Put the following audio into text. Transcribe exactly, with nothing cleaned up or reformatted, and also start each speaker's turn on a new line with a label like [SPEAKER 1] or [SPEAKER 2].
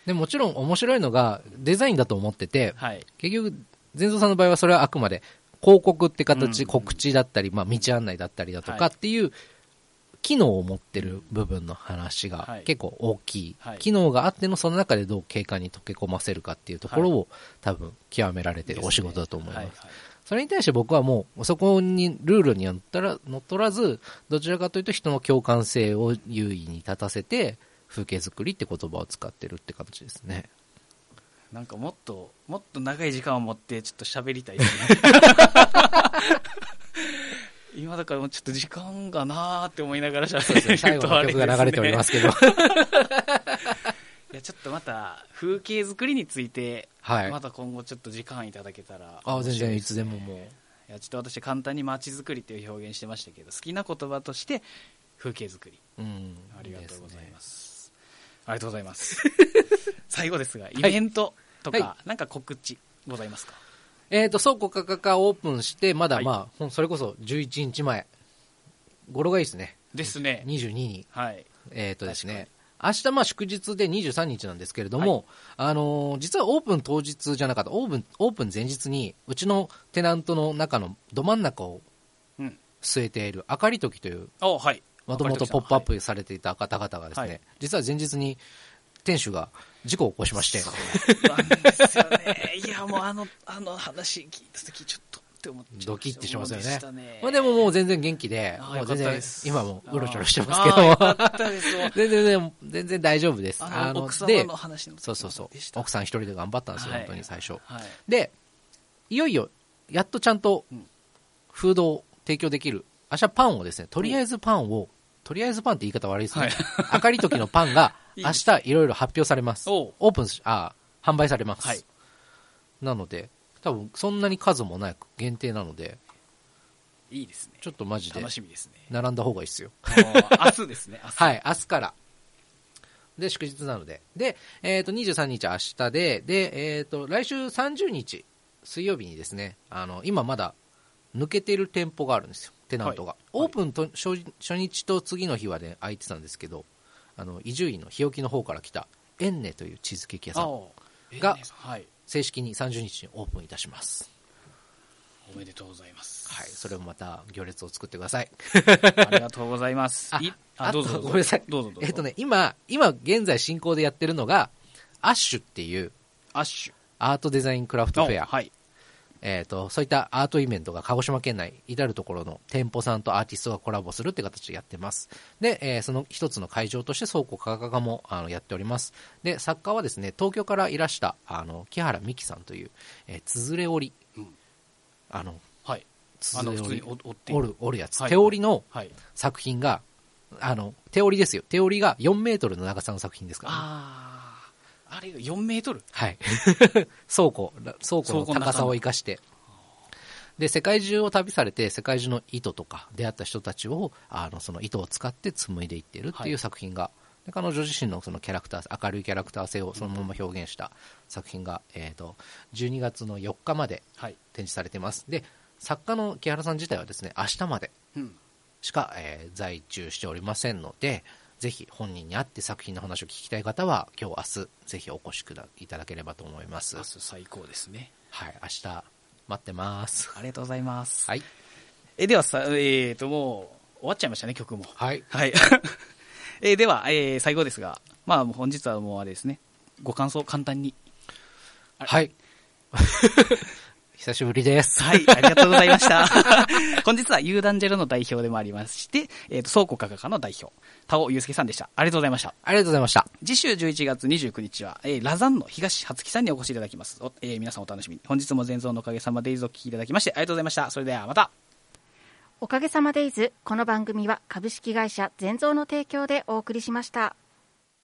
[SPEAKER 1] でもちろん面白いのがデザインだと思ってて、
[SPEAKER 2] はい、
[SPEAKER 1] 結局全蔵さんの場合はそれはあくまで広告って形、
[SPEAKER 2] うん、
[SPEAKER 1] 告知だったり、まあ、道案内だったりだとかっていう機能を持ってる部分の話が結構大きい、はい、機能があってのその中でどう景観に溶け込ませるかっていうところを多分極められてるお仕事だと思います、はいはい、それに対して僕はもうそこにルールに乗っ取らずどちらかというと人の共感性を優位に立たせて風景作りって言葉を使ってるって形ですね。
[SPEAKER 2] なんかもっともっと長い時間を持ってちょっと喋りたいですね今だからもうちょっと時間がなーって思いながら喋ってると
[SPEAKER 1] 最後の曲が流れておりますけどい
[SPEAKER 2] やちょっとまた風景作りについて、はい、また今後ちょっと時間いただけたら、ね、
[SPEAKER 1] あ全然いつでももう
[SPEAKER 2] いやちょっと私簡単に街づくりという表現してましたけど好きな言葉として風景作り、うん、ありがとうございます、ね、ありがとうございます最後ですがイベントとか、はい、なんか告知ございますか？
[SPEAKER 1] えーと倉庫価格がオープンしてまだまあ、はい、それこそじゅういちにちまえ語呂がいいですね
[SPEAKER 2] ですね
[SPEAKER 1] にじゅうにに、
[SPEAKER 2] はい、
[SPEAKER 1] えーとですね明日まあ祝日でにじゅうさんにちなんですけれども、はい、あのー、実はオープン当日じゃなかったオープン、オープン前日にうちのテナントの中のど真ん中を据えているあかりときというもともとポップアップされていた方々がですね、はい、実は前日に店主が事故を起こしまして
[SPEAKER 2] そうなんですよねいやもうあのあの話聞いた時ちょっとって思っちゃいました。
[SPEAKER 1] ドキッてしますよね。
[SPEAKER 2] ね
[SPEAKER 1] まあ、でももう全然元気でもう全然今もううろちょろしてますけど全然全然大丈夫です。
[SPEAKER 2] あの奥様の話の
[SPEAKER 1] そうそうそう奥さん一人で頑張ったんですよ、はい、本当に最初、はい、
[SPEAKER 2] で
[SPEAKER 1] いよいよやっとちゃんとフードを提供できる明日パンをですねとりあえずパンをとりあえずパンって言い方悪いですね、はい、あかりときのパンが明日いろいろ発表されますオープンあ販売されます、はい、なので多分そんなに数もない限定なので
[SPEAKER 2] いいですね
[SPEAKER 1] ちょっとマジで
[SPEAKER 2] 楽しみですね
[SPEAKER 1] 並んだ方がいいですよ
[SPEAKER 2] 明日ですね明日
[SPEAKER 1] はい明日からで祝日なのでで、えー、とにじゅうさんにち明日でで、えー、と来週さんじゅうにち水曜日にですねあの今まだ抜けてる店舗があるんですよテナントが、はい、オープンと初, 初日と次の日はね空いてたんですけど伊集院の日置の方から来たエンネというチーズケーキ屋さんが正式にさんじゅうにちにオープンいたします。
[SPEAKER 2] おめでとうございます、
[SPEAKER 1] はい、それもまた行列を作ってください
[SPEAKER 2] ありがとうございます
[SPEAKER 1] ああどうぞごめんなさいどうぞどうぞえっとね今今現在進行でやってるのがアッシュっていう
[SPEAKER 2] アッシュ
[SPEAKER 1] アートデザインクラフトフェア、
[SPEAKER 2] はい
[SPEAKER 1] えー、とそういったアートイベントが鹿児島県内至るところの店舗さんとアーティストがコラボするって形でやってますで、えー、その一つの会場として倉庫価格もあのやっておりますで作家はですね東京からいらしたあの木原美希さんという、えー、つづれ織り、うん、あの、
[SPEAKER 2] はい、
[SPEAKER 1] つづれ織り
[SPEAKER 2] 折
[SPEAKER 1] る折るやつ、
[SPEAKER 2] はい、
[SPEAKER 1] 手織りの作品が、はい、あの手織りですよ手織りがよんメートルの長さの作品ですから、ね、
[SPEAKER 2] ああれよんメートル
[SPEAKER 1] はい倉庫倉庫の高さを生かしてで世界中を旅されて世界中の糸とか出会った人たちをあのその糸を使って紡いでいってるっていう作品が、はい、で彼女自身のそのキャラクター明るいキャラクター性をそのまま表現した作品が、えー、とじゅうにがつのよっかまで展示されています、はい、で作家の木原さん自体はですね明日までしか、えー、在中しておりませんのでぜひ本人に会って作品の話を聞きたい方は今日明日ぜひお越しくだいただければと思います。
[SPEAKER 2] 明日最高ですね。
[SPEAKER 1] はい明日待ってます。
[SPEAKER 2] ありがとうございます。
[SPEAKER 1] はい。
[SPEAKER 2] えではさえーともう終わっちゃいましたね曲も。
[SPEAKER 1] はい
[SPEAKER 2] はい。えー、では、えー、最後ですがまあ本日はもうあれですねご感想簡単に。
[SPEAKER 1] はい久しぶりです。
[SPEAKER 2] はい、ありがとうございました。本日はユーダンジェロの代表でもありまして、えっと、倉庫価格の代表、田尾祐介さんでした。ありがとうございました。
[SPEAKER 1] ありがとうございました。
[SPEAKER 2] 次週じゅういちがつにじゅうくにちは、えー、ラザンの東初木さんにお越しいただきます。えー、皆さんお楽しみに。本日も全蔵のおかげさまデイズをお聞きいただきまして、ありがとうございました。それではまた。
[SPEAKER 3] おかげさまデイズ、この番組は株式会社全蔵の提供でお送りしました。